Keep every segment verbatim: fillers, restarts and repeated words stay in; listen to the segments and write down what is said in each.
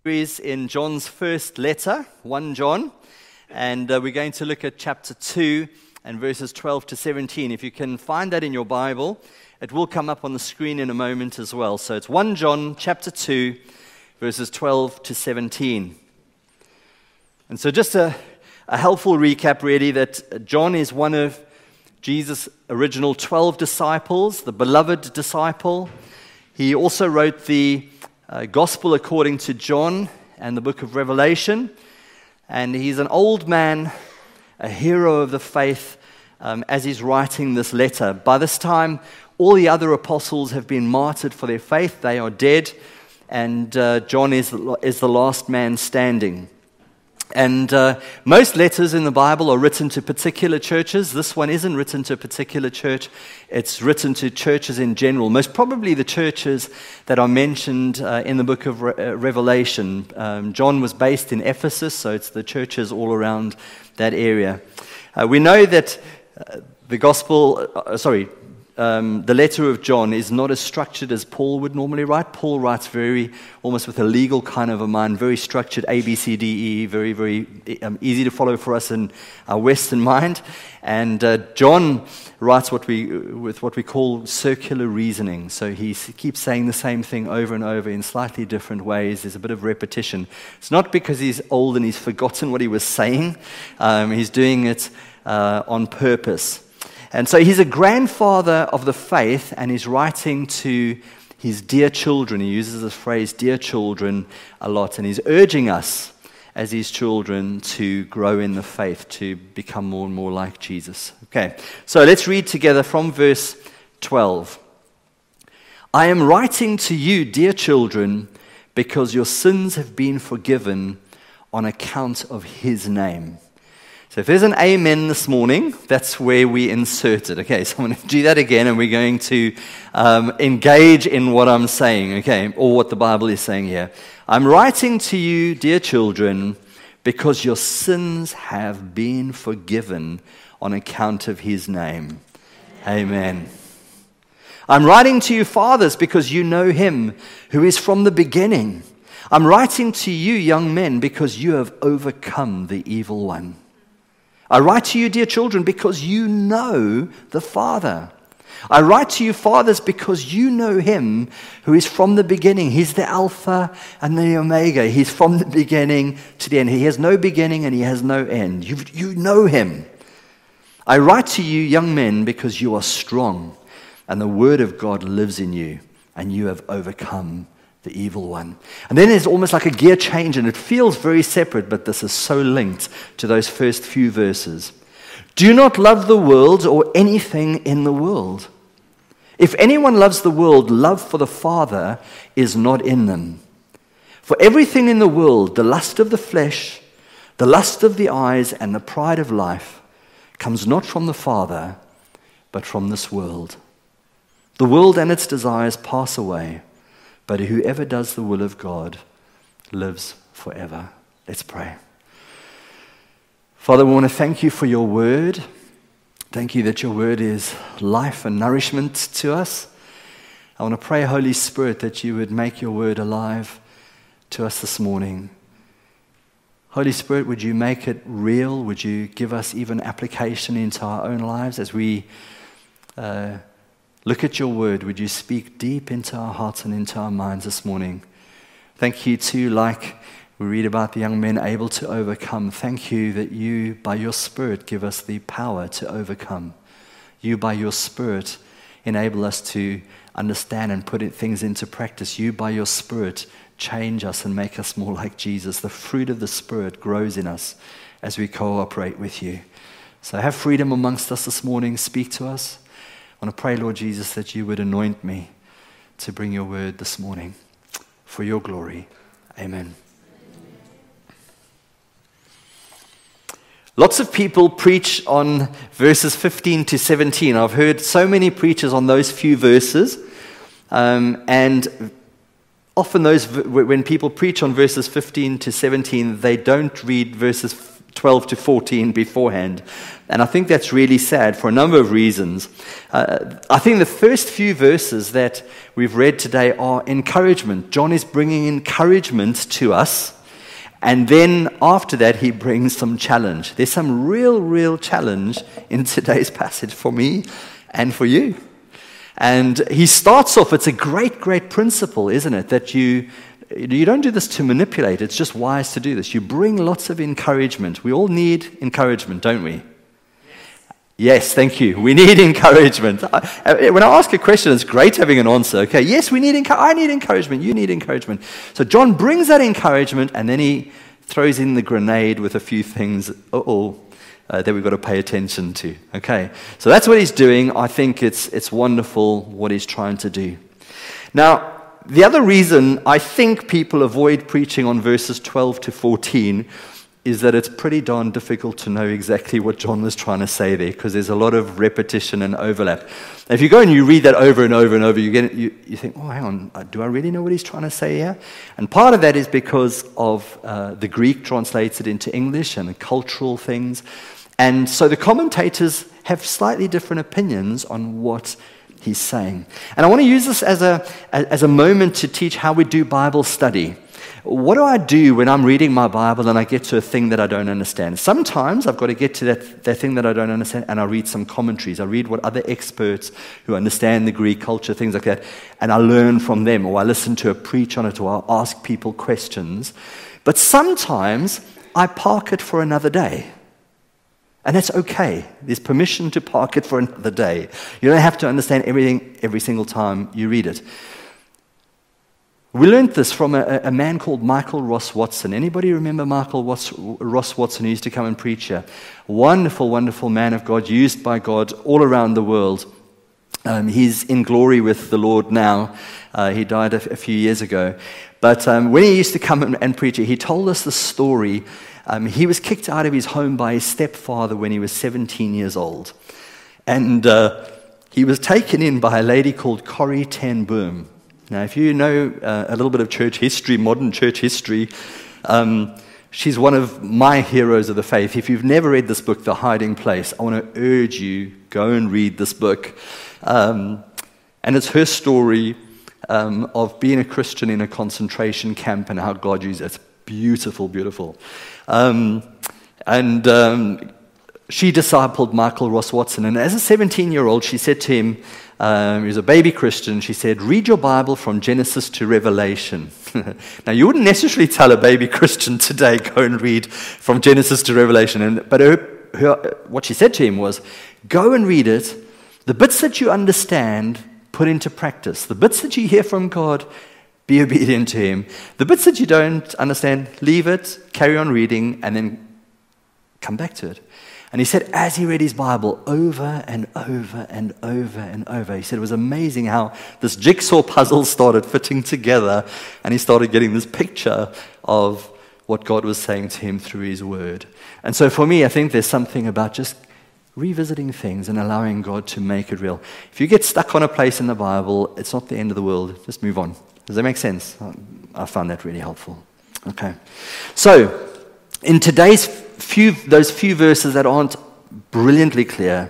Series in John's first letter, First John, and uh, we're going to look at chapter two and verses twelve to seventeen. If you can find that in your Bible, it will come up on the screen in a moment as well. So it's First John chapter two, verses twelve to seventeen. And so just a, a helpful recap really, that John is one of Jesus' original twelve disciples, the beloved disciple. He also wrote the Uh, Gospel according to John and the book of Revelation. And he's an old man, a hero of the faith, um, as he's writing this letter. By this time, all the other apostles have been martyred for their faith. They are dead. And uh, John is the, is the last man standing. And uh, most letters in the Bible are written to particular churches. This one isn't written to a particular church. It's written to churches in general. Most probably the churches that are mentioned uh, in the book of Re- uh, Revelation. Um, John was based in Ephesus, so it's the churches all around that area. Uh, we know that uh, the gospel, uh, sorry, Um, the letter of John is not as structured as Paul would normally write. Paul writes very, almost with a legal kind of a mind, very structured, A, B, C, D, E, very, very um, easy to follow for us in our Western mind. And uh, John writes what we, with what we call circular reasoning. So he keeps saying the same thing over and over in slightly different ways. There's a bit of repetition. It's not because he's old and he's forgotten what he was saying. Um, he's doing it uh, on purpose. And so he's a grandfather of the faith, and he's writing to his dear children. He uses the phrase dear children a lot, and he's urging us as his children to grow in the faith, to become more and more like Jesus. Okay, so let's read together from verse twelve. I am writing to you, dear children, because your sins have been forgiven on account of his name. So if there's an amen this morning, that's where we insert it. Okay, so I'm going to do that again, and we're going to um, engage in what I'm saying, okay, or what the Bible is saying here. I'm writing to you, dear children, because your sins have been forgiven on account of his name. Amen. Amen. I'm writing to you, fathers, because you know him who is from the beginning. I'm writing to you, young men, because you have overcome the evil one. I write to you, dear children, because you know the Father. I write to you, fathers, because you know him who is from the beginning. He's the Alpha and the Omega. He's from the beginning to the end. He has no beginning and he has no end. You, you know him. I write to you, young men, because you are strong, and the word of God lives in you, and you have overcome the evil one. And then there's almost like a gear change, and it feels very separate, but this is so linked to those first few verses. Do not love the world or anything in the world. If anyone loves the world, love for the Father is not in them. For everything in the world, the lust of the flesh, the lust of the eyes, and the pride of life, comes not from the Father, but from this world. The world and its desires pass away, but whoever does the will of God lives forever. Let's pray. Father, we want to thank you for your word. Thank you that your word is life and nourishment to us. I want to pray, Holy Spirit, that you would make your word alive to us this morning. Holy Spirit, would you make it real? Would you give us even application into our own lives as we uh, look at your word? Would you speak deep into our hearts and into our minds this morning? Thank you too, like we read about the young men able to overcome. Thank you that you, by your Spirit, give us the power to overcome. You, by your Spirit, enable us to understand and put things into practice. You, by your Spirit, change us and make us more like Jesus. The fruit of the Spirit grows in us as we cooperate with you. So have freedom amongst us this morning. Speak to us. I want to pray, Lord Jesus, that you would anoint me to bring your word this morning for your glory. Amen. Lots of people preach on verses fifteen to seventeen. I've heard so many preachers on those few verses. Um, and often those, when people preach on verses fifteen to seventeen, they don't read verses twelve to fourteen beforehand. And I think that's really sad for a number of reasons. Uh, I think the first few verses that we've read today are encouragement. John is bringing encouragement to us. And then after that, he brings some challenge. There's some real, real challenge in today's passage for me and for you. And he starts off, it's a great, great principle, isn't it? That you you don't do this to manipulate. It's just wise to do this. You bring lots of encouragement. We all need encouragement, don't we? Yes, thank you. We need encouragement. When I ask a question, it's great having an answer. Okay, yes, we need. Encu- I need encouragement. You need encouragement. So John brings that encouragement, and then he throws in the grenade with a few things. Uh-oh, uh, that we've got to pay attention to. Okay, so that's what he's doing. I think it's it's wonderful what he's trying to do. Now, the other reason I think people avoid preaching on verses twelve to fourteen is that it's pretty darn difficult to know exactly what John was trying to say there, because there's a lot of repetition and overlap. If you go and you read that over and over and over, you get you, you think, oh, hang on, do I really know what he's trying to say here? And part of that is because of uh, the Greek translated into English and the cultural things. And so the commentators have slightly different opinions on what he's saying. And I want to use this as a as a moment to teach how we do Bible study. What do I do when I'm reading my Bible and I get to a thing that I don't understand? Sometimes I've got to get to that, that thing that I don't understand, and I read some commentaries. I read what other experts who understand the Greek culture, things like that, and I learn from them, or I listen to a preach on it, or I ask people questions. But sometimes I park it for another day. And that's okay. There's permission to park it for another day. You don't have to understand everything every single time you read it. We learned this from a, a man called Michael Ross Watson. Anybody remember Michael Ross, Ross Watson, who used to come and preach here? Wonderful, wonderful man of God, used by God all around the world. Um, he's in glory with the Lord now. Uh, he died a, a few years ago. But um, when he used to come and, and preach, he told us the story. Um, he was kicked out of his home by his stepfather when he was seventeen years old. And uh, he was taken in by a lady called Corrie ten Boom. Now, if you know uh, a little bit of church history, modern church history, um, she's one of my heroes of the faith. If you've never read this book, The Hiding Place, I want to urge you, go and read this book. Um, and it's her story um, of being a Christian in a concentration camp and how God used it. It's beautiful, beautiful. Um, and um, she discipled Michael Ross Watson. And as a seventeen-year-old, she said to him, Um, he was a baby Christian. She said, read your Bible from Genesis to Revelation. Now, you wouldn't necessarily tell a baby Christian today, go and read from Genesis to Revelation. And, but her, her, what she said to him was, go and read it. The bits that you understand, put into practice. The bits that you hear from God, be obedient to him. The bits that you don't understand, leave it, carry on reading, and then come back to it. And he said, as he read his Bible over and over and over and over, he said it was amazing how this jigsaw puzzle started fitting together, and he started getting this picture of what God was saying to him through his word. And so for me, I think there's something about just revisiting things and allowing God to make it real. If you get stuck on a place in the Bible, it's not the end of the world. Just move on. Does that make sense? I found that really helpful. Okay. So, in today's few, those few verses that aren't brilliantly clear,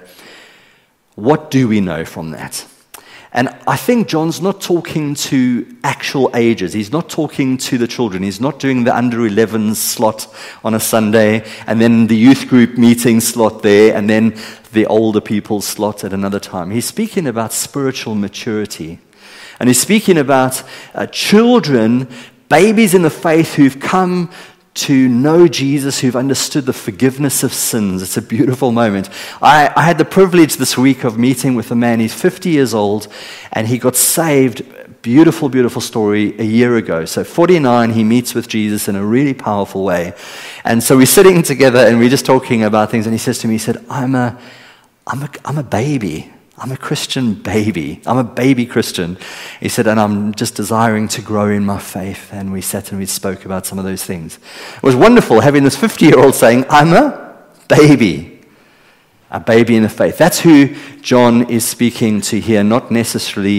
what do we know from that? And I think John's not talking to actual ages. He's not talking to the children. He's not doing the under eleven slot on a Sunday, and then the youth group meeting slot there, and then the older people slot at another time. He's speaking about spiritual maturity. And he's speaking about uh, children, babies in the faith who've come to know Jesus, who've understood the forgiveness of sins. It's a beautiful moment. I, I had the privilege this week of meeting with a man. He's fifty years old, and he got saved, beautiful, beautiful story, a year ago. So forty-nine, he meets with Jesus in a really powerful way. And so we're sitting together, and we're just talking about things, and he says to me, he said, I'm a, I'm a, I'm a baby. I'm a Christian baby. I'm a baby Christian. He said, and I'm just desiring to grow in my faith. And we sat and we spoke about some of those things. It was wonderful having this fifty-year-old saying, I'm a baby. A baby in the faith. That's who John is speaking to here, not necessarily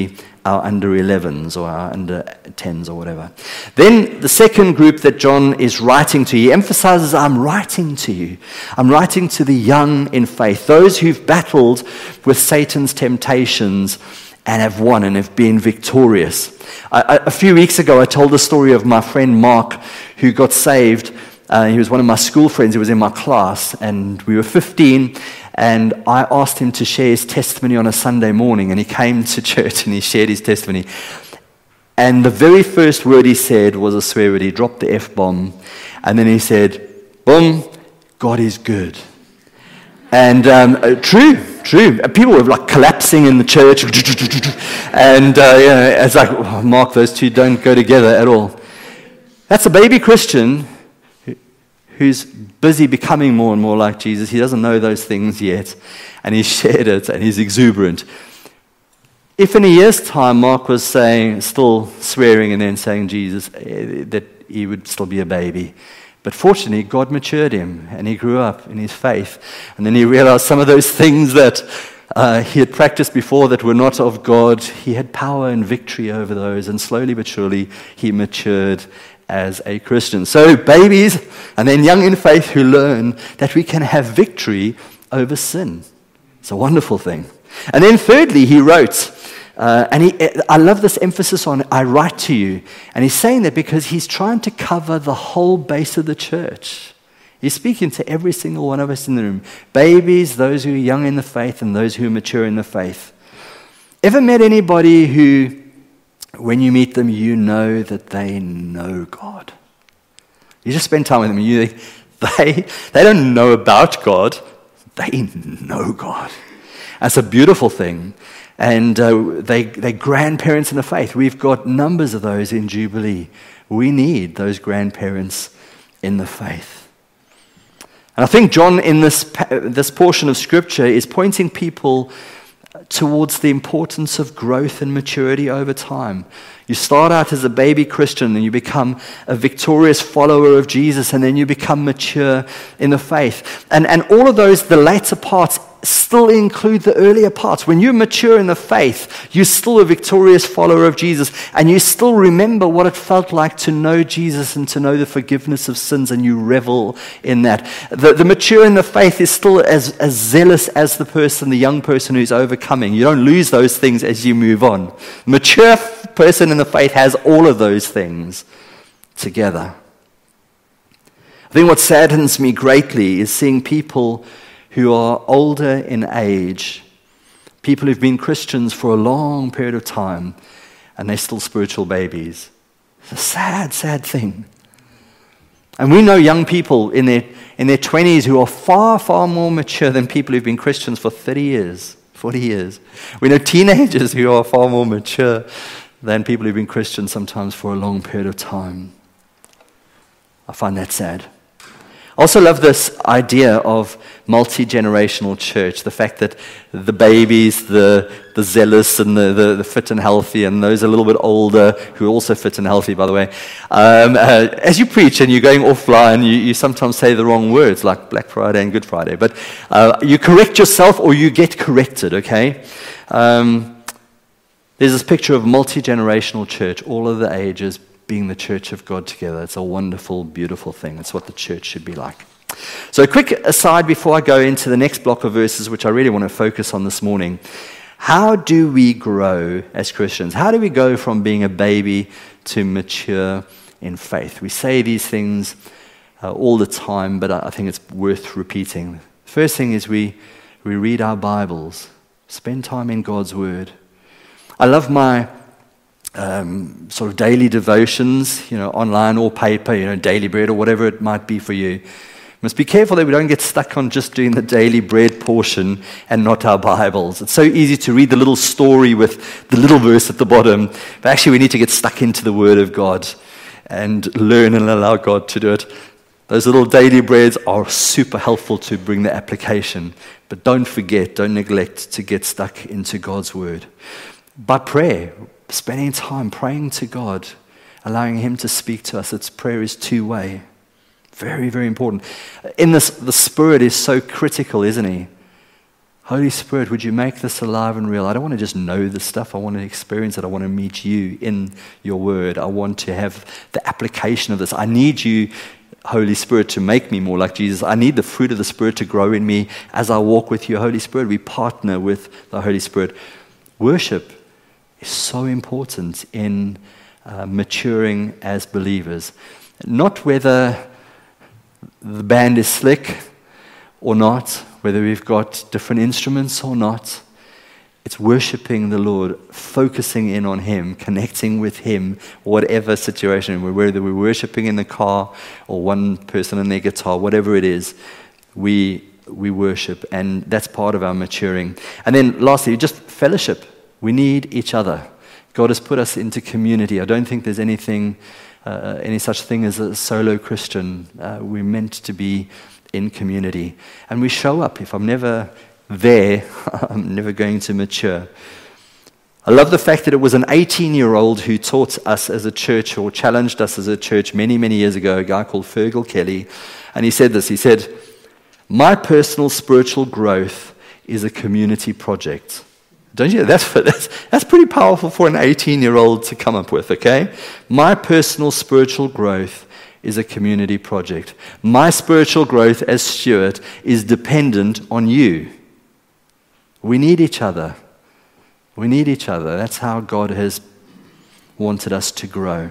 our under elevens or our under tens or whatever. Then the second group that John is writing to, he emphasizes, I'm writing to you. I'm writing to the young in faith, those who've battled with Satan's temptations and have won and have been victorious. I, I, a few weeks ago, I told the story of my friend Mark, who got saved. Uh, he was one of my school friends. He was in my class, and we were fifteen, and I asked him to share his testimony on a Sunday morning, and he came to church and he shared his testimony. And the very first word he said was a swear word. He dropped the F-bomb, and then he said, boom, God is good. And um, uh, true, true. People were like collapsing in the church, and uh, you know, it's like, oh, Mark, those two don't go together at all. That's a baby Christian who's busy becoming more and more like Jesus. He doesn't know those things yet, and he's shared it, and he's exuberant. If in a year's time Mark was saying, still swearing and then saying Jesus, that he would still be a baby. But fortunately, God matured him, and he grew up in his faith. And then he realized some of those things that uh, he had practiced before that were not of God, he had power and victory over those, and slowly but surely he matured as a Christian. So babies, and then young in faith who learn that we can have victory over sin. It's a wonderful thing. And then thirdly, he wrote, uh, and he, I love this emphasis on, I write to you. And he's saying that because he's trying to cover the whole base of the church. He's speaking to every single one of us in the room. Babies, those who are young in the faith, and those who are mature in the faith. Ever met anybody who, when you meet them, you know that they know God? You just spend time with them, and you think, they, they don't know about God, they know God. That's a beautiful thing. And uh, they, they're grandparents in the faith. We've got numbers of those in Jubilee. We need those grandparents in the faith. And I think John, in this, this portion of Scripture, is pointing people towards the importance of growth and maturity over time. You start out as a baby Christian, and you become a victorious follower of Jesus, and then you become mature in the faith. And, and all of those, the later parts, still include the earlier parts. When you mature in the faith, you're still a victorious follower of Jesus, and you still remember what it felt like to know Jesus and to know the forgiveness of sins, and you revel in that. The, the mature in the faith is still as, as zealous as the person, the young person who's overcoming. You don't lose those things as you move on. The mature person in the faith has all of those things together. I think what saddens me greatly is seeing people who are older in age, people who've been Christians for a long period of time, and they're still spiritual babies. It's a sad, sad thing. And we know young people in their in their twenties who are far, far more mature than people who've been Christians for thirty years, forty years. We know teenagers who are far more mature than people who've been Christians sometimes for a long period of time. I find that sad. I also love this idea of multi-generational church, the fact that the babies, the, the zealous, and the, the, the fit and healthy, and those a little bit older, who are also fit and healthy, by the way, um, uh, as you preach and you're going offline, you, you sometimes say the wrong words, like Black Friday and Good Friday, but uh, you correct yourself or you get corrected, okay? Um, there's this picture of multi-generational church, all of the ages, being the church of God together. It's a wonderful, beautiful thing. It's what the church should be like. So a quick aside before I go into the next block of verses, which I really want to focus on this morning. How do we grow as Christians? How do we go from being a baby to mature in faith? We say these things uh, all the time, but I think it's worth repeating. First thing is we, we read our Bibles. Spend time in God's Word. I love my Um, sort of daily devotions, you know, online or paper, you know, daily bread or whatever it might be for you. Must be careful that we don't get stuck on just doing the daily bread portion and not our Bibles. It's so easy to read the little story with the little verse at the bottom, but actually we need to get stuck into the Word of God and learn and allow God to do it. Those little daily breads are super helpful to bring the application, but don't forget, don't neglect to get stuck into God's Word. By prayer, spending time praying to God, allowing Him to speak to us. It's prayer is two-way. Very, very important. In this, the Spirit is so critical, isn't He? Holy Spirit, would you make this alive and real? I don't want to just know this stuff. I want to experience it. I want to meet you in your word. I want to have the application of this. I need you, Holy Spirit, to make me more like Jesus. I need the fruit of the Spirit to grow in me as I walk with you, Holy Spirit. We partner with the Holy Spirit. Worship is so important in uh, maturing as believers. Not whether the band is slick or not, whether we've got different instruments or not. It's worshiping the Lord, focusing in on Him, connecting with Him, whatever situation, whether we're worshiping in the car or one person on their guitar, whatever it is, we we worship, and that's part of our maturing. And then lastly, just fellowship. We need each other. God has put us into community. I don't think there's anything, uh, any such thing as a solo Christian. Uh, we're meant to be in community. And we show up. If I'm never there, I'm never going to mature. I love the fact that it was an eighteen-year-old who taught us as a church, or challenged us as a church many, many years ago, a guy called Fergal Kelly. And he said this, he said, "My personal spiritual growth is a community project." Don't you? That's, that's, that's pretty powerful for an eighteen-year-old to come up with, okay? My personal spiritual growth is a community project. My spiritual growth as Stuart is dependent on you. We need each other. We need each other. That's how God has wanted us to grow.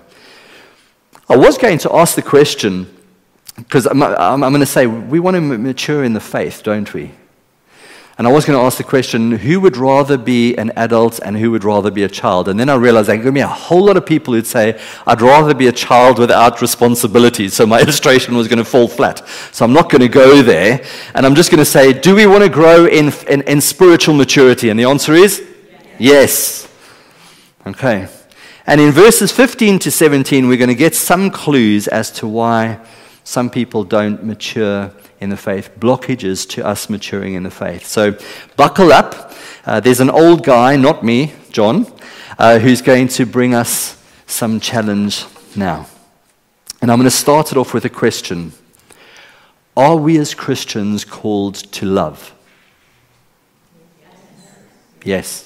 I was going to ask the question, because I'm, I'm, I'm going to say, we want to mature in the faith, don't we? And I was going to ask the question, who would rather be an adult and who would rather be a child? And then I realized there are going to be a whole lot of people who'd say, I'd rather be a child without responsibilities. So my illustration was going to fall flat. So I'm not going to go there. And I'm just going to say, do we want to grow in, in, in spiritual maturity? And the answer is yes. Yes. Okay. And in verses fifteen to seventeen, we're going to get some clues as to why some people don't mature in the faith, blockages to us maturing in the faith. So buckle up. Uh, there's an old guy, not me, John, uh, who's going to bring us some challenge now. And I'm going to start it off with a question. Are we as Christians called to love? Yes.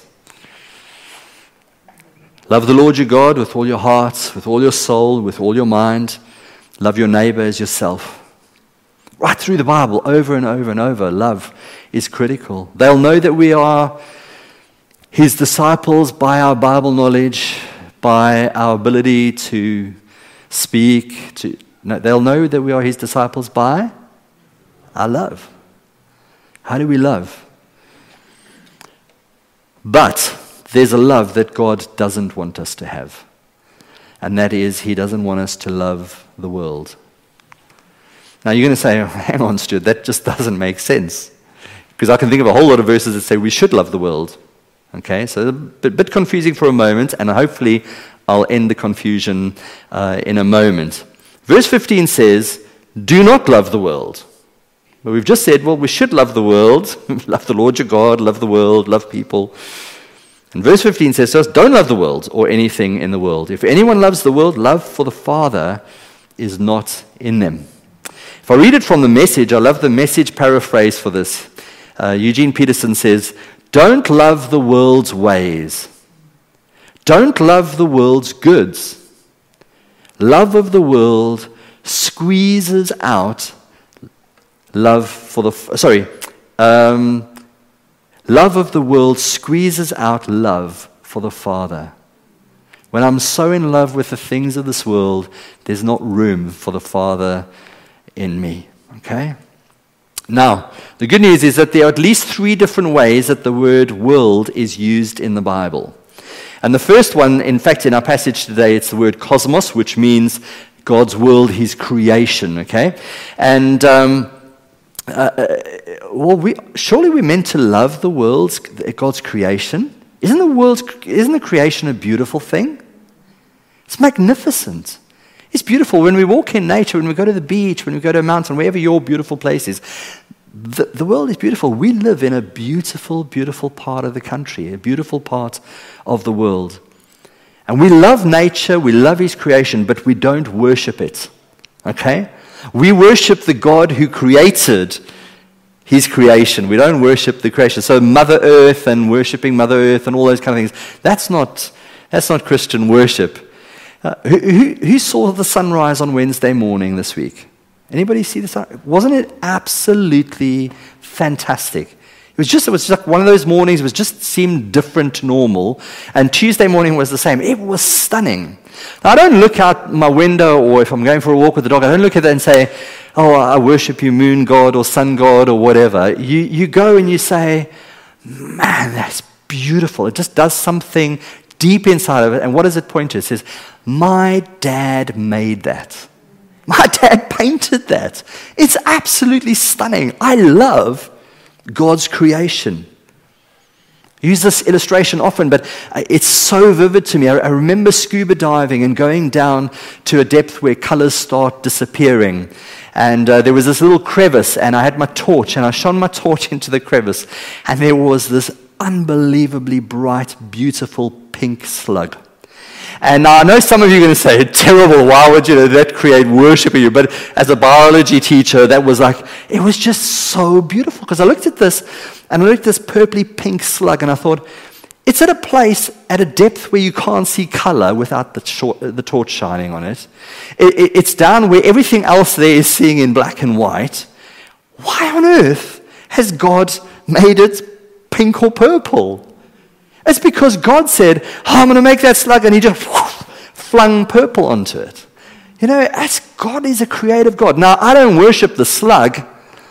Love the Lord your God with all your heart, with all your soul, with all your mind. Love your neighbor as yourself. Right through the Bible, over and over and over, love is critical. They'll know that we are His disciples by our Bible knowledge, by our ability to speak. To no, they'll know that we are His disciples by our love. How do we love? But there's a love that God doesn't want us to have. And that is, He doesn't want us to love the world. Now you're going to say, oh, hang on, Stuart, that just doesn't make sense. Because I can think of a whole lot of verses that say we should love the world. Okay, so a bit, bit confusing for a moment, and hopefully I'll end the confusion uh, in a moment. Verse fifteen says, do not love the world. But we've just said, well, we should love the world. Love the Lord your God, love the world, love people. And verse fifteen says to us, don't love the world or anything in the world. If anyone loves the world, love for the Father is not in them. If I read it from the Message, I love the Message paraphrase for this. Uh, Eugene Peterson says, don't love the world's ways. Don't love the world's goods. Love of the world squeezes out love for the, sorry, um, love of the world squeezes out love for the Father. When I'm so in love with the things of this world, there's not room for the Father in me, okay? Now, the good news is that there are at least three different ways that the word world is used in the Bible. And the first one, in fact, in our passage today, it's the word cosmos, which means God's world, His creation, okay? And, um, uh, well, we, surely we're meant to love the world, God's creation. Isn't the world, isn't the creation a beautiful thing? It's magnificent. It's beautiful when we walk in nature, when we go to the beach, when we go to a mountain, wherever your beautiful place is. The, the world is beautiful. We live in a beautiful, beautiful part of the country, a beautiful part of the world. And we love nature, we love His creation, but we don't worship it. Okay? We worship the God who created His creation. We don't worship the creation. So Mother Earth and worshiping Mother Earth and all those kind of things, that's not, that's not Christian worship. Uh, who, who, who saw the sunrise on Wednesday morning this week? Anybody see the sun? Wasn't it absolutely fantastic? It was just, it was like one of those mornings, it was just seemed different to normal. And Tuesday morning was the same. It was stunning. Now, I don't look out my window, or if I'm going for a walk with the dog, I don't look at that and say, oh, I worship you, moon god or sun god or whatever. You, you go and you say, man, that's beautiful. It just does something deep inside of it. And what does it point to? It says, my dad made that. My dad painted that. It's absolutely stunning. I love God's creation. I use this illustration often, but it's so vivid to me. I remember scuba diving and going down to a depth where colors start disappearing. And uh, there was this little crevice, and I had my torch, and I shone my torch into the crevice, and there was this unbelievably bright, beautiful pink slug. And now I know some of you are going to say, terrible, why would you know, that create worship in you? But as a biology teacher, that was like, it was just so beautiful. Because I looked at this, and I looked at this purpley pink slug, and I thought, it's at a place, at a depth where you can't see color without the, short, the torch shining on it. It, it. It's down where everything else there is seeing in black and white. Why on earth has God made it pink or purple? It's because God said, oh, I'm going to make that slug, and he just whoosh, flung purple onto it. You know, as God is a creative God. Now, I don't worship the slug.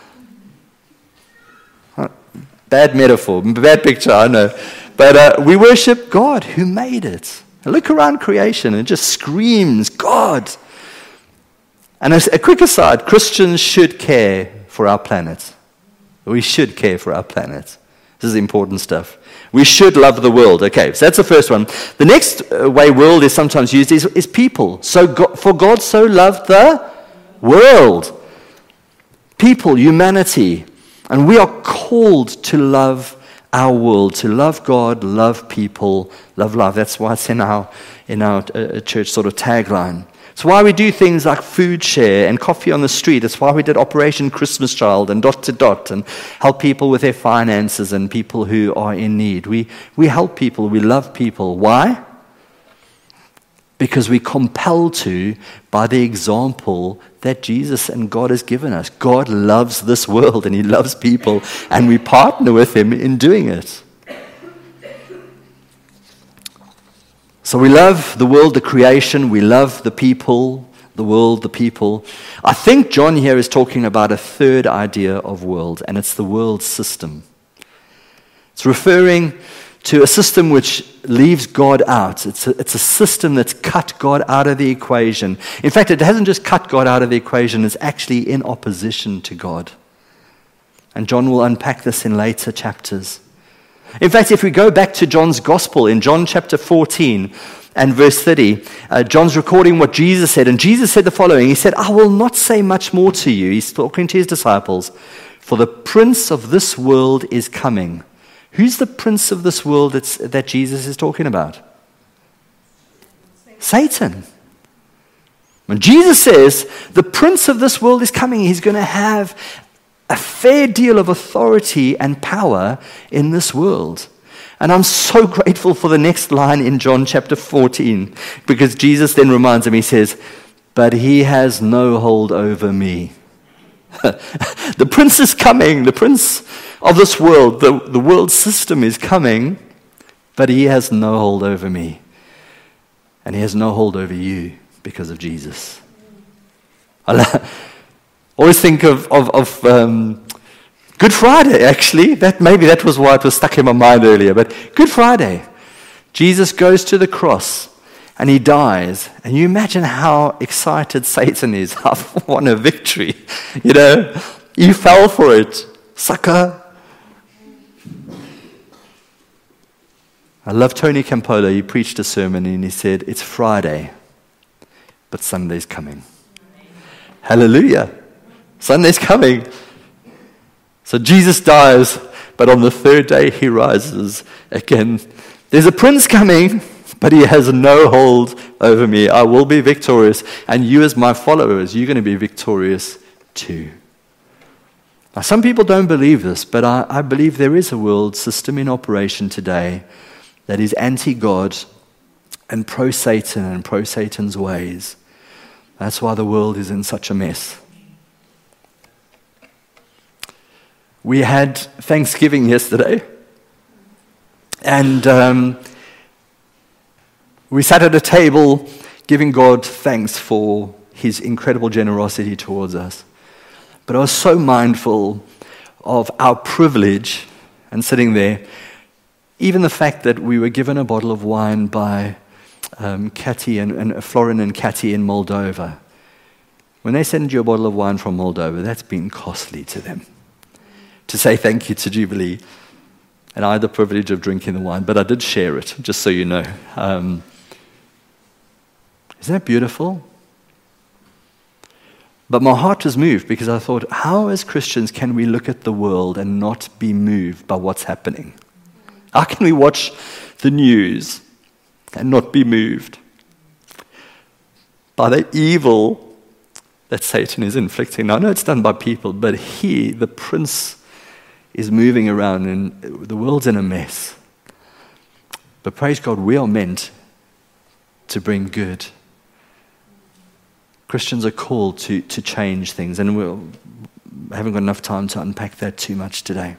Bad metaphor, bad picture, I know. But uh, we worship God who made it. Look around creation, and it just screams, God. And as a quick aside, Christians should care for our planet. We should care for our planet. This is important stuff. We should love the world. Okay, so that's the first one. The next way world is sometimes used is, is people. So God, for God so loved the world. People, humanity. And we are called to love our world, to love God, love people, love love. That's why it's in our, in our uh, church sort of tagline. It's why we do things like food share and coffee on the street. It's why we did Operation Christmas Child and Dot to Dot and help people with their finances and people who are in need. We, we help people. We love people. Why? Because we're compelled to by the example that Jesus and God has given us. God loves this world and he loves people, and we partner with him in doing it. So we love the world, the creation. We love the people, the world, the people. I think John here is talking about a third idea of world, and it's the world system. It's referring to a system which leaves God out. It's a, it's a system that's cut God out of the equation. In fact, it hasn't just cut God out of the equation, it's actually in opposition to God. And John will unpack this in later chapters. In fact, if we go back to John's gospel in John chapter fourteen and verse thirty, uh, John's recording what Jesus said. And Jesus said the following. He said, I will not say much more to you. He's talking to his disciples. For the prince of this world is coming. Who's the prince of this world that's, that Jesus is talking about? Satan. When Jesus says the prince of this world is coming, he's going to have a fair deal of authority and power in this world. And I'm so grateful for the next line in John chapter fourteen, because Jesus then reminds him, he says, but he has no hold over me. The prince is coming, the prince of this world, the, the world system is coming, but he has no hold over me. And he has no hold over you because of Jesus. I always think of, of, of um, Good Friday, actually. That maybe that was why it was stuck in my mind earlier. But Good Friday, Jesus goes to the cross and he dies. And you imagine how excited Satan is. I've won a victory. You know, you fell for it, sucker. I love Tony Campola. He preached a sermon and he said, it's Friday, but Sunday's coming. Hallelujah. Sunday's coming. So Jesus dies, but on the third day he rises again. There's a prince coming, but he has no hold over me. I will be victorious, and you as my followers, you're going to be victorious too. Now, some people don't believe this, but I, I believe there is a world system in operation today that is anti-God and pro-Satan and pro-Satan's ways. That's why the world is in such a mess. We had Thanksgiving yesterday, and um, we sat at a table giving God thanks for his incredible generosity towards us. But I was so mindful of our privilege and sitting there, even the fact that we were given a bottle of wine by um, Kati and, and Florin and Kati in Moldova. When they send you a bottle of wine from Moldova, that's been costly to them. To say thank you to Jubilee. And I had the privilege of drinking the wine, but I did share it, just so you know. Um, isn't that beautiful? But my heart was moved because I thought, how as Christians can we look at the world and not be moved by what's happening? How can we watch the news and not be moved by the evil that Satan is inflicting? Now, I know it's done by people, but he, the prince, is moving around and the world's in a mess. But praise God, we are meant to bring good. Christians are called to, to change things, and we'll, I haven't got enough time to unpack that too much today.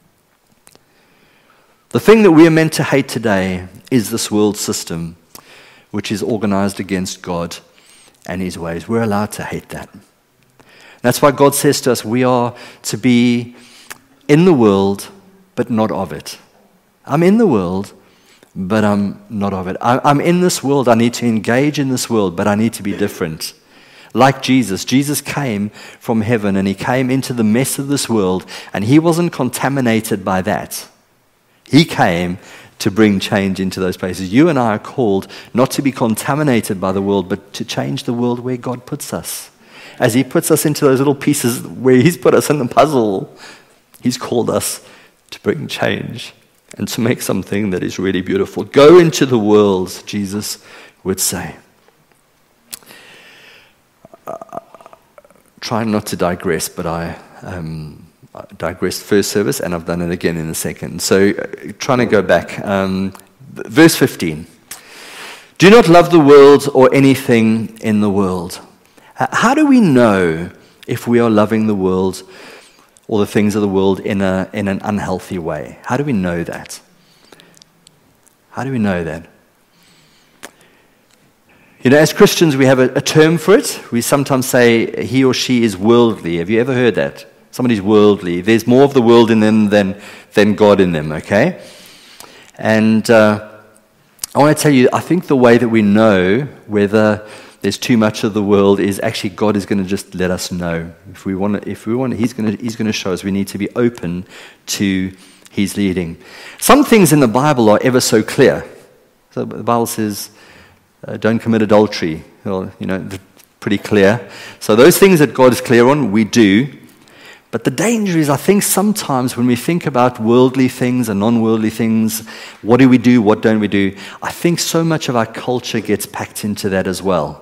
The thing that we are meant to hate today is this world system, which is organized against God and his ways. We're allowed to hate that. That's why God says to us, we are to be in the world, but not of it. I'm in the world, but I'm not of it. I, I'm in this world. I need to engage in this world, but I need to be different. Like Jesus. Jesus came from heaven and he came into the mess of this world, and he wasn't contaminated by that. He came to bring change into those places. You and I are called not to be contaminated by the world, but to change the world where God puts us. As he puts us into those little pieces where he's put us in the puzzle, he's called us to bring change and to make something that is really beautiful. Go into the world, Jesus would say. Uh, trying not to digress, but I um, digressed first service, and I've done it again in the second. So, uh, trying to go back. Um, verse fifteen. Do not love the world or anything in the world. Uh, how do we know if we are loving the world or the things of the world in a in an unhealthy way? How do we know that? How do we know that? You know, as Christians, we have a, a term for it. We sometimes say he or she is worldly. Have you ever heard that? Somebody's worldly. There's more of the world in them than, than God in them, okay? And uh, I want to tell you, I think the way that we know whether there's too much of the world is actually God is going to just let us know. If we want to, if we want to, he's going to, he's going to show us. We need to be open to his leading. Some things in the Bible are ever so clear. So the Bible says, Uh, don't commit adultery. Well, you know, pretty clear. So those things that God is clear on, we do. But the danger is, I think sometimes when we think about worldly things and non-worldly things, what do we do, what don't we do? I think so much of our culture gets packed into that as well.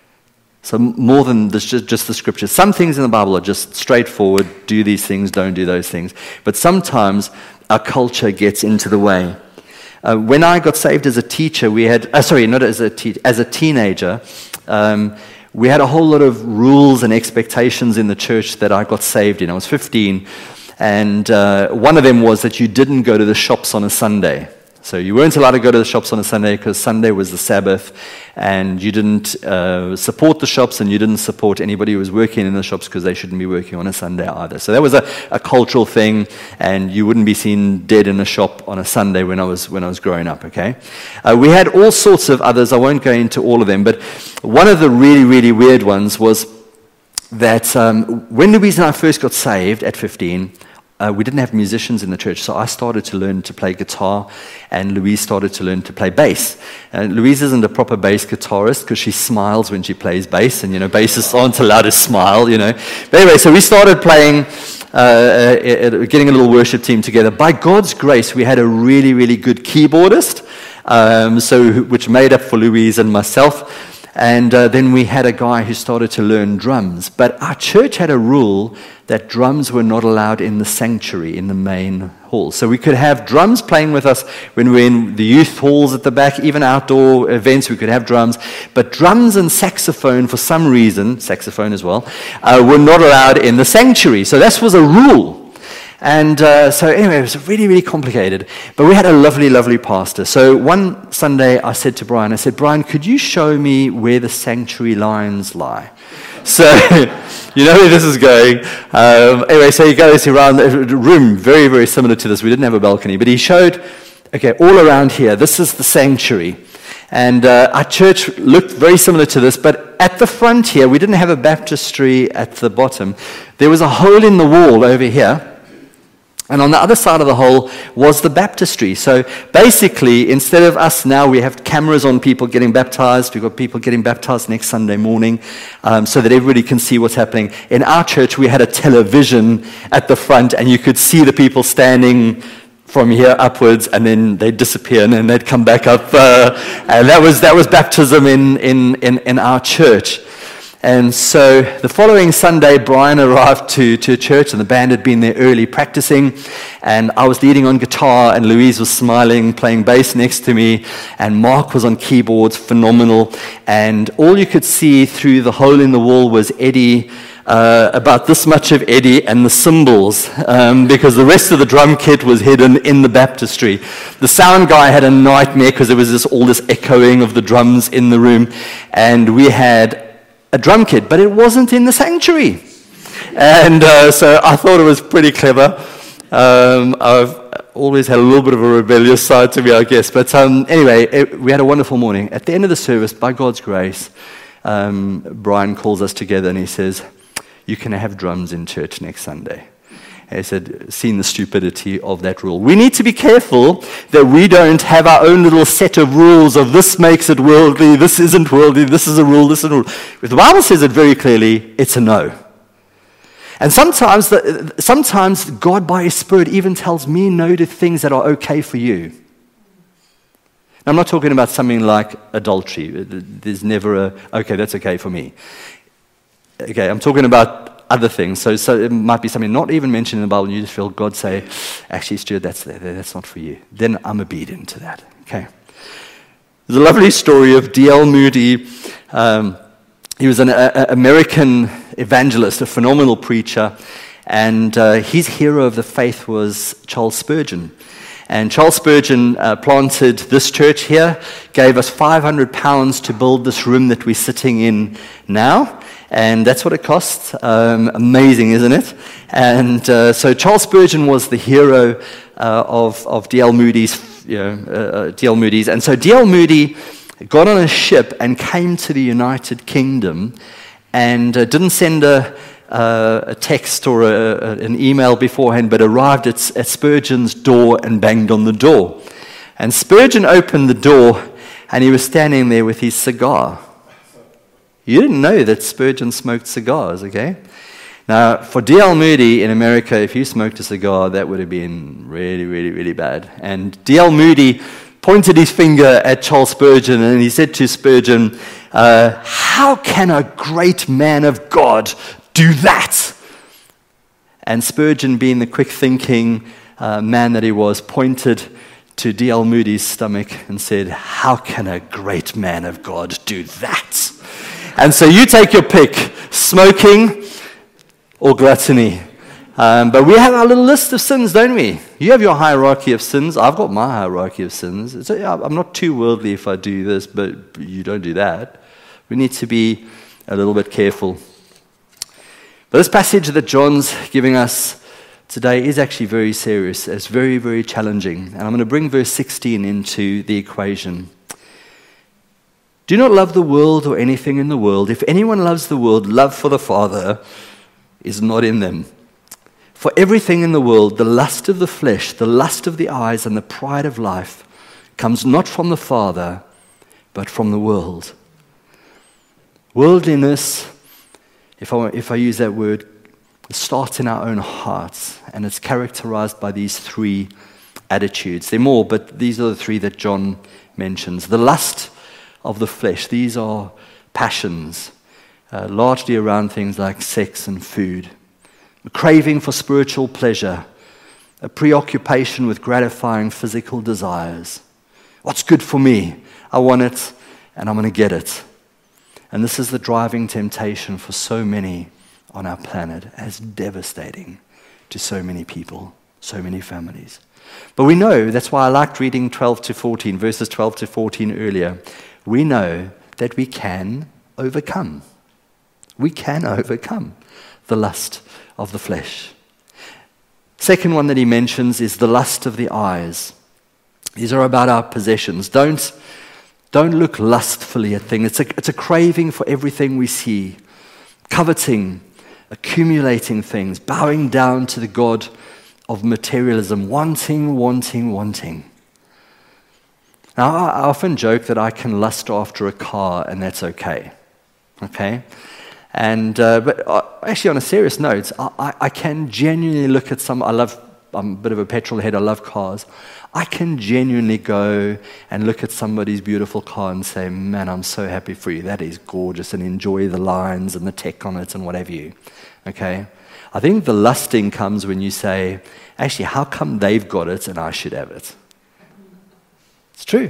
So more than this, just, just the scriptures. Some things in the Bible are just straightforward. Do these things, don't do those things. But sometimes our culture gets into the way. Uh, when I got saved as a teacher, we had, uh, sorry, not as a te- as a teenager, um, we had a whole lot of rules and expectations in the church that I got saved in. I was fifteen, and uh, one of them was that you didn't go to the shops on a Sunday. So you weren't allowed to go to the shops on a Sunday because Sunday was the Sabbath, and you didn't uh, support the shops, and you didn't support anybody who was working in the shops because they shouldn't be working on a Sunday either. So that was a, a cultural thing, and you wouldn't be seen dead in a shop on a Sunday when I was when I was growing up. Okay, uh, we had all sorts of others. I won't go into all of them, but one of the really really weird ones was that um, when Louise and I first got saved at fifteen. Uh, we didn't have musicians in the church, so I started to learn to play guitar, and Louise started to learn to play bass. And Louise isn't a proper bass guitarist because she smiles when she plays bass, and, you know, bassists aren't allowed to smile, you know. But anyway, so we started playing, uh, uh, getting a little worship team together. By God's grace, we had a really, really good keyboardist, um, so which made up for Louise and myself. And uh, then we had a guy who started to learn drums. But our church had a rule that drums were not allowed in the sanctuary, in the main hall. So we could have drums playing with us when we were in the youth halls at the back, even outdoor events, we could have drums. But drums and saxophone, for some reason, saxophone as well, uh, were not allowed in the sanctuary. So this was a rule. And uh, so anyway, it was really, really complicated. But we had a lovely, lovely pastor. So one Sunday I said to Brian, I said, Brian, could you show me where the sanctuary lines lie? So, you know where this is going. Um, anyway, so he goes around the room, very, very similar to this. We didn't have a balcony, but he showed, okay, all around here, this is the sanctuary. And uh, our church looked very similar to this, but at the front here, we didn't have a baptistry at the bottom. There was a hole in the wall over here. And on the other side of the hole was the baptistry. So basically, instead of us now, we have cameras on people getting baptized. We've got people getting baptized next Sunday morning um, so that everybody can see what's happening. In our church, we had a television at the front, and you could see the people standing from here upwards, and then they'd disappear, and then they'd come back up. Uh, and that was that was baptism in, in, in, in our church. And so the following Sunday, Brian arrived to, to church, and the band had been there early practicing. And I was leading on guitar, and Louise was smiling, playing bass next to me. And Mark was on keyboards, phenomenal. And all you could see through the hole in the wall was Eddie, uh, about this much of Eddie and the cymbals, um, because the rest of the drum kit was hidden in the baptistry. The sound guy had a nightmare because there was this, all this echoing of the drums in the room. And we had a drum kit, but it wasn't in the sanctuary. And uh, so I thought it was pretty clever. Um, I've always had a little bit of a rebellious side to me, I guess. But um, anyway, it, we had a wonderful morning. At the end of the service, by God's grace, um, Brian calls us together and he says, you can have drums in church next Sunday. He said, seen the stupidity of that rule. We need to be careful that we don't have our own little set of rules of this makes it worldly, this isn't worldly, this is a rule, this is a rule. If the Bible says it very clearly, it's a no. And sometimes, the, sometimes God by His Spirit even tells me no to things that are okay for you. Now, I'm not talking about something like adultery. There's never a, okay, that's okay for me. Okay, I'm talking about other things. So, so it might be something not even mentioned in the Bible, and you just feel God say, actually, Stuart, that's, that's not for you. Then I'm obedient to that. Okay. There's a lovely story of D L Moody. Um, he was an a, a American evangelist, a phenomenal preacher, and uh, his hero of the faith was Charles Spurgeon. And Charles Spurgeon uh, planted this church here, gave us five hundred pounds to build this room that we're sitting in now. And that's what it cost. Um, amazing, isn't it? And uh, so Charles Spurgeon was the hero uh, of, of D L Moody's, you know, uh, D L Moody's. And so D L Moody got on a ship and came to the United Kingdom and uh, didn't send a, uh, a text or a, a, an email beforehand, but arrived at, at Spurgeon's door and banged on the door. And Spurgeon opened the door, and he was standing there with his cigar. You didn't know that Spurgeon smoked cigars, okay? Now, for D L Moody in America, if you smoked a cigar, that would have been really, really, really bad. And D L Moody pointed his finger at Charles Spurgeon, and he said to Spurgeon, uh, how can a great man of God do that? And Spurgeon, being the quick-thinking uh, man that he was, pointed to D L Moody's stomach and said, how can a great man of God do that? And so you take your pick, smoking or gluttony. Um, but we have our little list of sins, don't we? You have your hierarchy of sins. I've got my hierarchy of sins. So, yeah, I'm not too worldly if I do this, but you don't do that. We need to be a little bit careful. But this passage that John's giving us today is actually very serious. It's very, very challenging. And I'm going to bring verse sixteen into the equation. Do not love the world or anything in the world. If anyone loves the world, love for the Father is not in them. For everything in the world, the lust of the flesh, the lust of the eyes, and the pride of life comes not from the Father, but from the world. Worldliness, if I, if I use that word, starts in our own hearts, and it's characterized by these three attitudes. There are more, but these are the three that John mentions. The lust of the flesh. These are passions, uh, largely around things like sex and food, a craving for spiritual pleasure, a preoccupation with gratifying physical desires. What's good for me? I want it, and I'm going to get it. And this is the driving temptation for so many on our planet, as devastating to so many people, so many families. But we know, that's why I liked reading twelve to fourteen, verses twelve to fourteen earlier. We know that we can overcome. We can overcome the lust of the flesh. Second one that he mentions is the lust of the eyes. These are about our possessions. Don't, don't look lustfully at things. It's a, it's a craving for everything we see. Coveting, accumulating things, bowing down to the God of materialism, wanting, wanting, wanting. Now, I often joke that I can lust after a car, and that's okay. Okay? And uh, but uh, actually, on a serious note, I, I, I can genuinely look at some. I love. I'm a bit of a petrol head. I love cars. I can genuinely go and look at somebody's beautiful car and say, "Man, I'm so happy for you. That is gorgeous," and enjoy the lines and the tech on it and whatever you. Okay. I think the lusting comes when you say, "Actually, how come they've got it and I should have it?" It's true.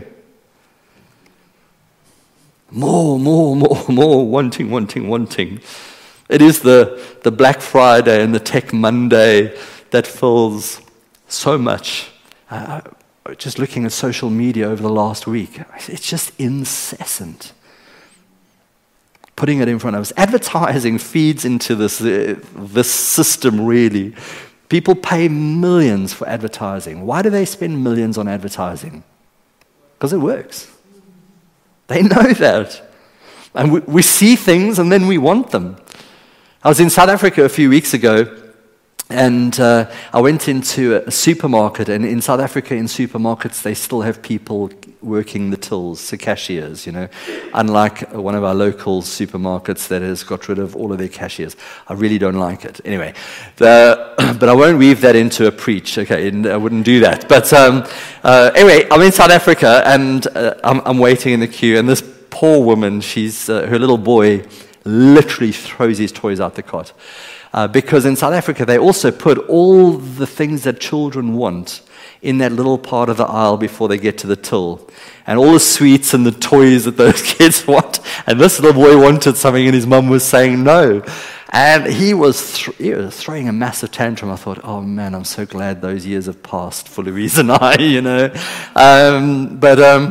More, more, more, more, wanting, wanting, wanting. It is the, the Black Friday and the Tech Monday that fills so much. Uh, just looking at social media over the last week, it's just incessant. Putting it in front of us. Advertising feeds into this, uh, this system, really. People pay millions for advertising. Why do they spend millions on advertising? Because it works. They know that. And we, we see things and then we want them. I was in South Africa a few weeks ago, and uh, I went into a supermarket, and in South Africa, in supermarkets, they still have people working the tills, the cashiers, you know, unlike one of our local supermarkets that has got rid of all of their cashiers. I really don't like it. Anyway, the, but I won't weave that into a preach, okay, and I wouldn't do that. But um, uh, anyway, I'm in South Africa, and uh, I'm, I'm waiting in the queue, and this poor woman, she's uh, her little boy literally throws his toys out the cot. Uh, because in South Africa, they also put all the things that children want in that little part of the aisle before they get to the till. And all the sweets and the toys that those kids want. And this little boy wanted something, and his mum was saying no. And he was, th- he was throwing a massive tantrum. I thought, oh man, I'm so glad those years have passed for Louise and I, you know. Um, but um,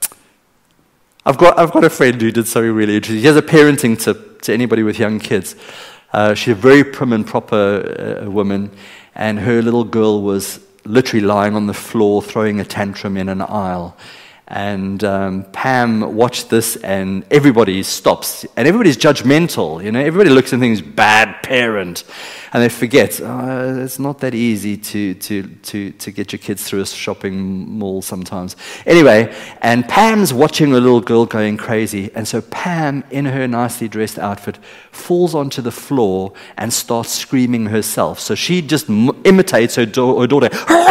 I've got I've got a friend who did something really interesting. He has a parenting tip to anybody with young kids. Uh, she's a very prim and proper uh, woman, and her little girl was literally lying on the floor throwing a tantrum in an aisle. And um, Pam watched this, and everybody stops. And everybody's judgmental, you know. Everybody looks and thinks, bad parent. And they forget, oh, it's not that easy to, to, to, to get your kids through a shopping mall sometimes. Anyway, and Pam's watching a little girl going crazy. And so Pam, in her nicely dressed outfit, falls onto the floor and starts screaming herself. So she just m- imitates her, do- her daughter.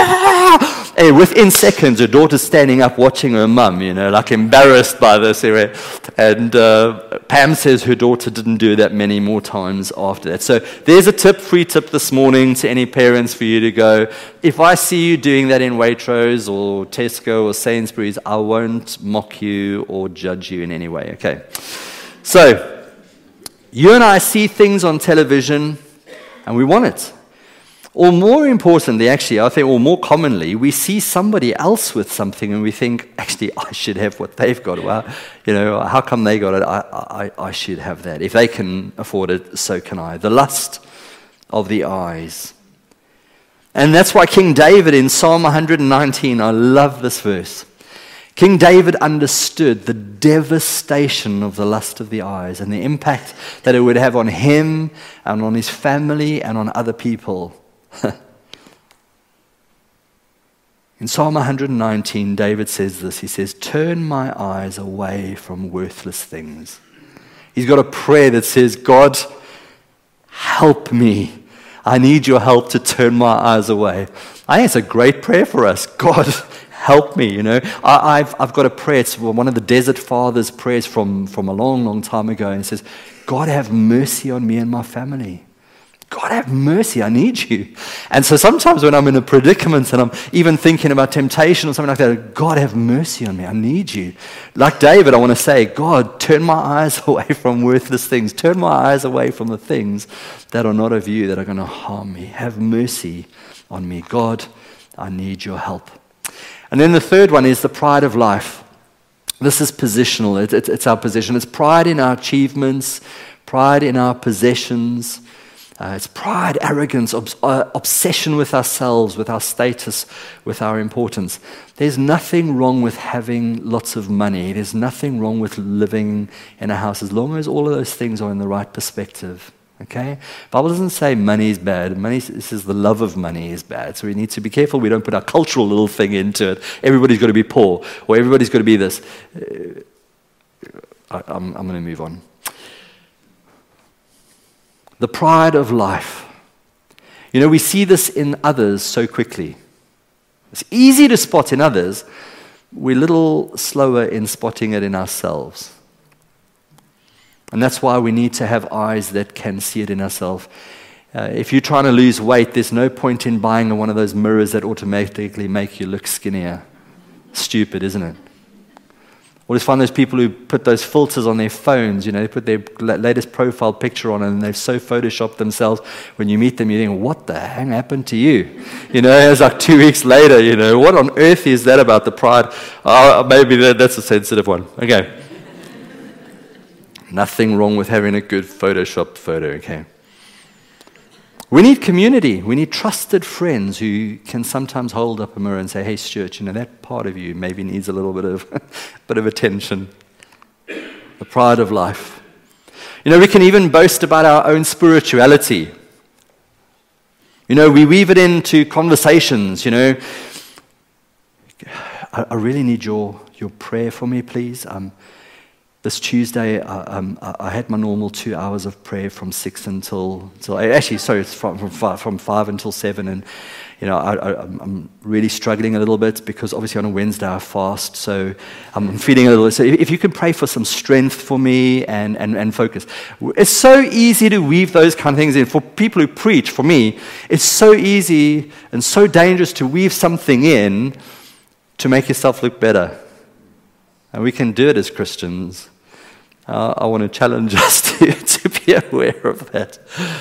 And within seconds, her daughter's standing up watching her mum, you know, like embarrassed by this. Anyway. And uh, Pam says her daughter didn't do that many more times after that. So there's a tip, free tip this morning to any parents for you to go, if I see you doing that in Waitrose or Tesco or Sainsbury's, I won't mock you or judge you in any way. Okay. So you and I see things on television and we want it. Or more importantly, actually, I think, or more commonly, we see somebody else with something and we think, actually, I should have what they've got. Well, you know, how come they got it? I, I, I should have that. If they can afford it, so can I. The lust of the eyes. And that's why King David in Psalm one nineteen, I love this verse. King David understood the devastation of the lust of the eyes and the impact that it would have on him and on his family and on other people. In Psalm one nineteen, David says this. He says, turn my eyes away from worthless things. He's got a prayer that says, God, help me. I need your help to turn my eyes away. I think it's a great prayer for us. God, help me, you know. I, I've, I've got a prayer. It's one of the Desert Fathers' prayers from, from a long, long time ago. And it says, God, have mercy on me and my family. God, have mercy, I need you. And so sometimes when I'm in a predicament and I'm even thinking about temptation or something like that, God, have mercy on me, I need you. Like David, I want to say, God, turn my eyes away from worthless things. Turn my eyes away from the things that are not of you, that are going to harm me. Have mercy on me. God, I need your help. And then the third one is the pride of life. This is positional. It, it, it's our position. It's pride in our achievements, pride in our possessions. Uh, it's pride, arrogance, obs- uh, obsession with ourselves, with our status, with our importance. There's nothing wrong with having lots of money. There's nothing wrong with living in a house as long as all of those things are in the right perspective. Okay? The Bible doesn't say money is bad. Money says the love of money is bad. So we need to be careful we don't put our cultural little thing into it. Everybody's got to be poor, or everybody's got to be this. Uh, I, I'm, I'm going to move on. The pride of life. You know, we see this in others so quickly. It's easy to spot in others. We're a little slower in spotting it in ourselves. And that's why we need to have eyes that can see it in ourselves. Uh, if you're trying to lose weight, there's no point in buying one of those mirrors that automatically make you look skinnier. Stupid, isn't it? Always find those people who put those filters on their phones, you know, they put their latest profile picture on and they've so photoshopped themselves. When you meet them, you think, what the hell happened to you? You know, it's like two weeks later, you know, what on earth is that about the pride? Oh, maybe that, that's a sensitive one. Okay. Nothing wrong with having a good photoshopped photo, okay? We need community. We need trusted friends who can sometimes hold up a mirror and say, hey, Stuart, you know, that part of you maybe needs a little bit of bit of attention. The pride of life. You know, we can even boast about our own spirituality. You know, we weave it into conversations, you know. I, I really need your, your prayer for me, please. Um, This Tuesday, uh, um, I had my normal two hours of prayer from six until, until actually, sorry, it's from from five, from five until seven, and you know, I, I, I'm really struggling a little bit because obviously on a Wednesday I fast, so I'm feeling a little. So if you can pray for some strength for me and and and focus, it's so easy to weave those kind of things in. For people who preach, for me, it's so easy and so dangerous to weave something in to make yourself look better, and we can do it as Christians. Uh, I want to challenge us to, to be aware of that.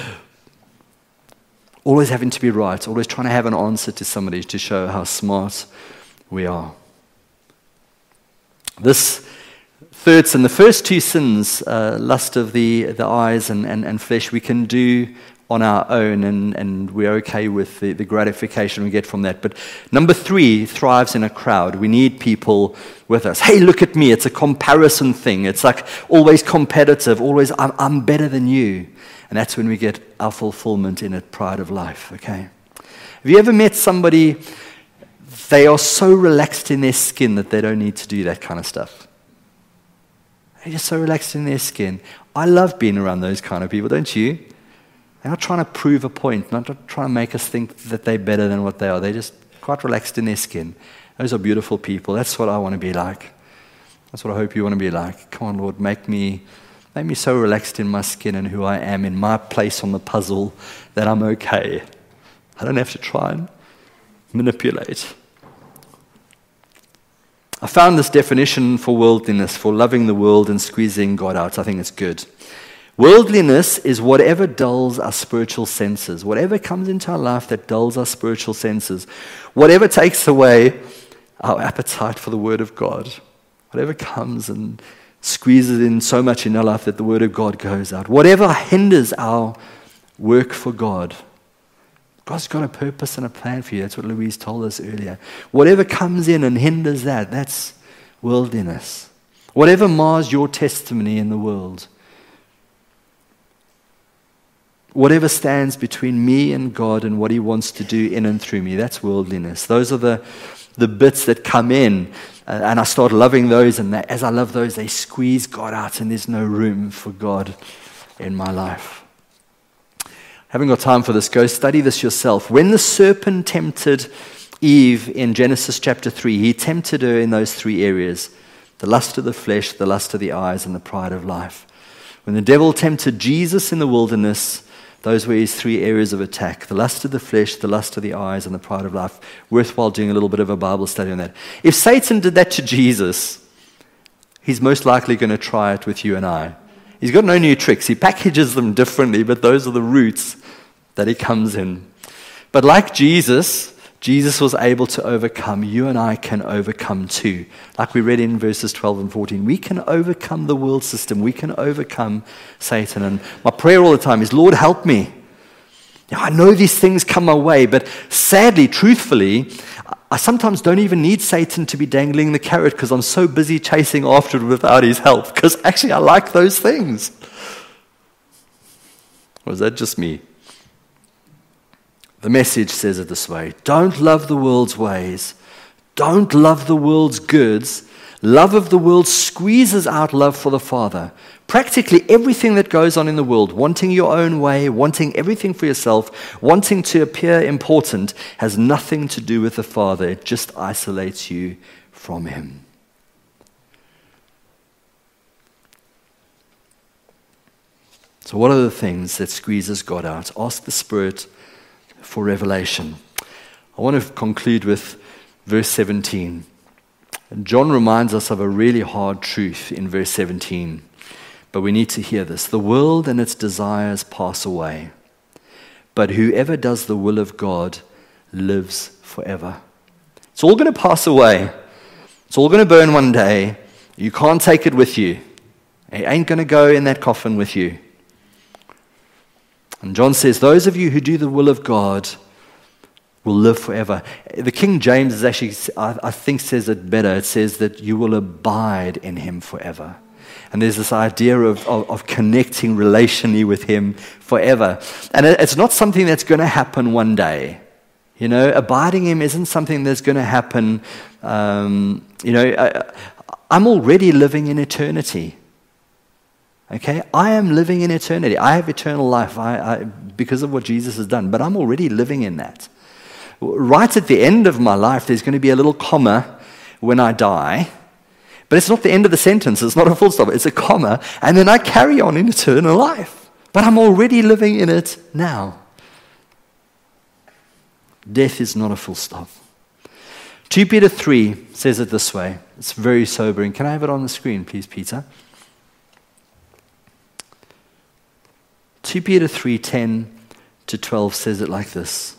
Always having to be right, always trying to have an answer to somebody to show how smart we are. This third sin, the first two sins, uh, lust of the, the eyes and, and, and flesh, we can do on our own, and, and we're okay with the, the gratification we get from that. But number three thrives in a crowd. We need people with us. Hey, look at me. It's a comparison thing. It's like always competitive, always I'm, I'm better than you. And that's when we get our fulfillment in a pride of life, okay? Have you ever met somebody, they are so relaxed in their skin that they don't need to do that kind of stuff? They're just so relaxed in their skin. I love being around those kind of people, don't you? They're not trying to prove a point, not trying to make us think that they're better than what they are. They're just quite relaxed in their skin. Those are beautiful people. That's what I want to be like. That's what I hope you want to be like. Come on, Lord, make me, make me so relaxed in my skin and who I am, in my place on the puzzle, that I'm okay. I don't have to try and manipulate. I found this definition for worldliness, for loving the world and squeezing God out. I think it's good. Worldliness is whatever dulls our spiritual senses, whatever comes into our life that dulls our spiritual senses, whatever takes away our appetite for the Word of God, whatever comes and squeezes in so much in our life that the Word of God goes out, whatever hinders our work for God. God's got a purpose and a plan for you. That's what Louise told us earlier. Whatever comes in and hinders that, that's worldliness. Whatever mars your testimony in the world, whatever stands between me and God and what He wants to do in and through me, that's worldliness. Those are the, the bits that come in, uh, and I start loving those, and that, as I love those, they squeeze God out, and there's no room for God in my life. Haven't got time for this. Go study this yourself. When the serpent tempted Eve in Genesis chapter three, he tempted her in those three areas: the lust of the flesh, the lust of the eyes, and the pride of life. When the devil tempted Jesus in the wilderness, those were his three areas of attack: the lust of the flesh, the lust of the eyes, and the pride of life. Worthwhile doing a little bit of a Bible study on that. If Satan did that to Jesus, he's most likely going to try it with you and I. He's got no new tricks. He packages them differently, but those are the roots that he comes in. But like Jesus, Jesus was able to overcome. You and I can overcome too. Like we read in verses twelve and fourteen, we can overcome the world system. We can overcome Satan. And my prayer all the time is, Lord, help me. Now, I know these things come my way, but sadly, truthfully, I sometimes don't even need Satan to be dangling the carrot because I'm so busy chasing after it without his help, because actually I like those things. Or is that just me? The Message says it this way: don't love the world's ways. Don't love the world's goods. Love of the world squeezes out love for the Father. Practically everything that goes on in the world, wanting your own way, wanting everything for yourself, wanting to appear important, has nothing to do with the Father. It just isolates you from Him. So what are the things that squeezes God out? Ask the Spirit for revelation. I want to conclude with verse seventeen. And John reminds us of a really hard truth in verse seventeen, but we need to hear this. The world and its desires pass away, but whoever does the will of God lives forever. It's all going to pass away. It's all going to burn one day. You can't take it with you. It ain't going to go in that coffin with you. And John says, those of you who do the will of God will live forever. The King James is actually, I, I think, says it better. It says that you will abide in Him forever. And there's this idea of, of, of connecting relationally with Him forever. And it, it's not something that's going to happen one day. You know, abiding Him isn't something that's going to happen. Um, you know, I, I'm already living in eternity. Okay, I am living in eternity. I have eternal life I, I, because of what Jesus has done, but I'm already living in that. Right at the end of my life, there's going to be a little comma when I die, but it's not the end of the sentence. It's not a full stop. It's a comma, and then I carry on in eternal life. But I'm already living in it now. Death is not a full stop. Second Peter three says it this way. It's very sobering. Can I have it on the screen, please, Peter? Second Peter three, ten to twelve says it like this.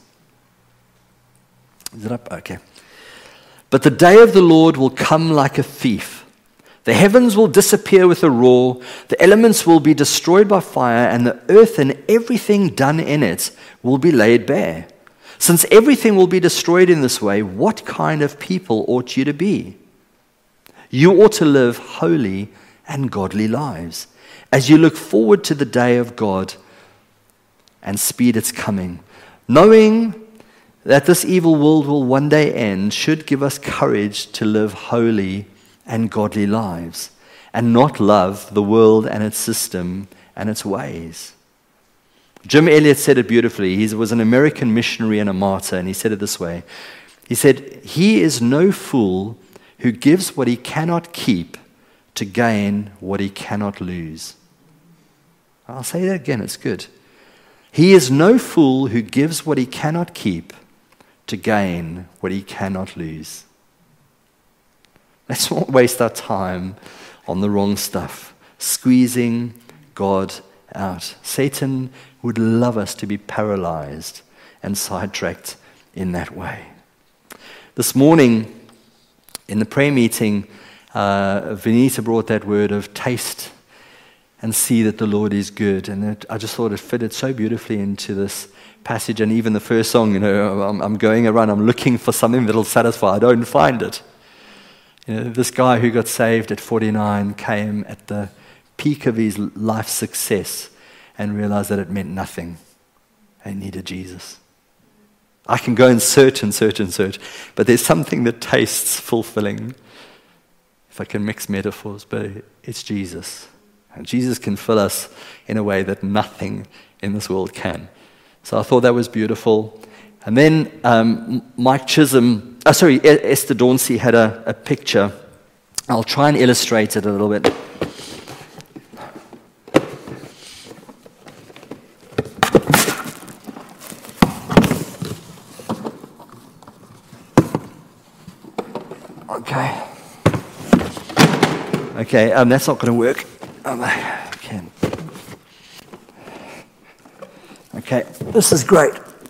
Is it up? Okay. But the day of the Lord will come like a thief. The heavens will disappear with a roar. The elements will be destroyed by fire, and the earth and everything done in it will be laid bare. Since everything will be destroyed in this way, what kind of people ought you to be? You ought to live holy and godly lives, as you look forward to the day of God and speed its coming. Knowing that this evil world will one day end should give us courage to live holy and godly lives and not love the world and its system and its ways. Jim Elliot said it beautifully. He was an American missionary and a martyr, and he said it this way. He said, "He is no fool who gives what he cannot keep to gain what he cannot lose." I'll say that again, it's good. He is no fool who gives what he cannot keep to gain what he cannot lose. Let's not waste our time on the wrong stuff, squeezing God out. Satan would love us to be paralyzed and sidetracked in that way. This morning, in the prayer meeting, uh, Venita brought that word of taste and see that the Lord is good. And it, I just thought it fitted so beautifully into this passage. And even the first song, you know, I'm, I'm going around, I'm looking for something that'll satisfy. I don't find it. You know, this guy who got saved at forty-nine came at the peak of his life success and realized that it meant nothing. He needed Jesus. I can go and search and search and search, but there's something that tastes fulfilling, if I can mix metaphors, but it's Jesus. And Jesus can fill us in a way that nothing in this world can. So I thought that was beautiful. And then um, Mike Chisholm, oh, sorry, Esther Dauncey had a, a picture. I'll try and illustrate it a little bit. Okay. Okay, um, that's not going to work. Um, okay. Okay, this is great.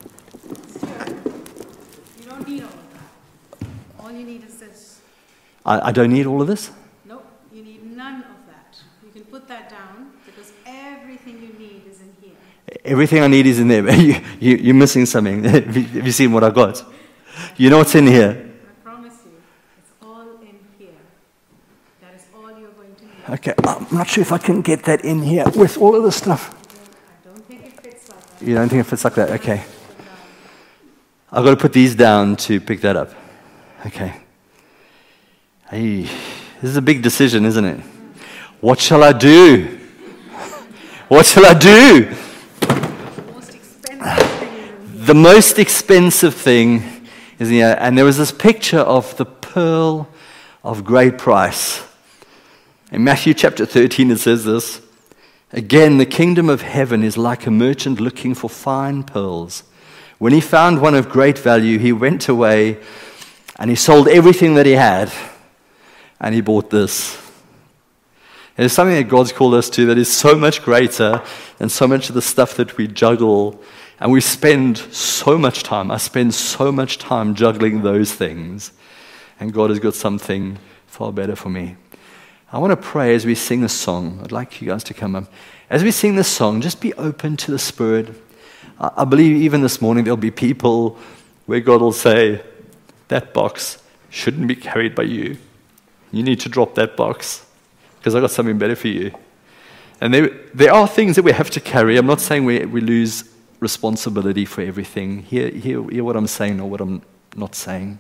You don't need all of that. All you need is this. I, I don't need all of this? Nope, you need none of that. You can put that down because everything you need is in here. Everything I need is in there. you, you, you're missing something. Have you, have you seen what I got? You know what's in here? I promise you, it's all in here. That is all you're going to need. Okay, I'm not sure if I can get that in here with all of this stuff. I don't think it fits like that. You don't think it fits like that? Okay. I've got to put these down to pick that up. Okay. Hey, this is a big decision, isn't it? What shall I do? What shall I do? The most expensive thing is The most expensive thing is here. And there was this picture of the pearl of great price. In Matthew chapter thirteen, it says this. Again, the kingdom of heaven is like a merchant looking for fine pearls. When he found one of great value, he went away and he sold everything that he had and he bought this. There's something that God's called us to that is so much greater than so much of the stuff that we juggle. And we spend so much time. I spend so much time juggling those things. And God has got something far better for me. I want to pray as we sing this song. I'd like you guys to come up. As we sing this song, just be open to the Spirit. I, I believe even this morning there'll be people where God will say, that box shouldn't be carried by you. You need to drop that box because I've got something better for you. And there, there are things that we have to carry. I'm not saying we, we lose responsibility for everything. Hear, hear, hear what I'm saying or what I'm not saying.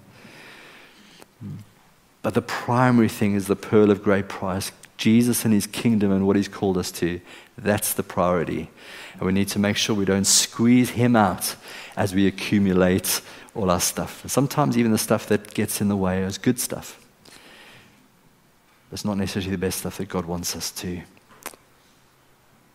But the primary thing is the pearl of great price, Jesus and his kingdom and what he's called us to. That's the priority. And we need to make sure we don't squeeze him out as we accumulate all our stuff. And sometimes even the stuff that gets in the way is good stuff. It's not necessarily the best stuff that God wants us to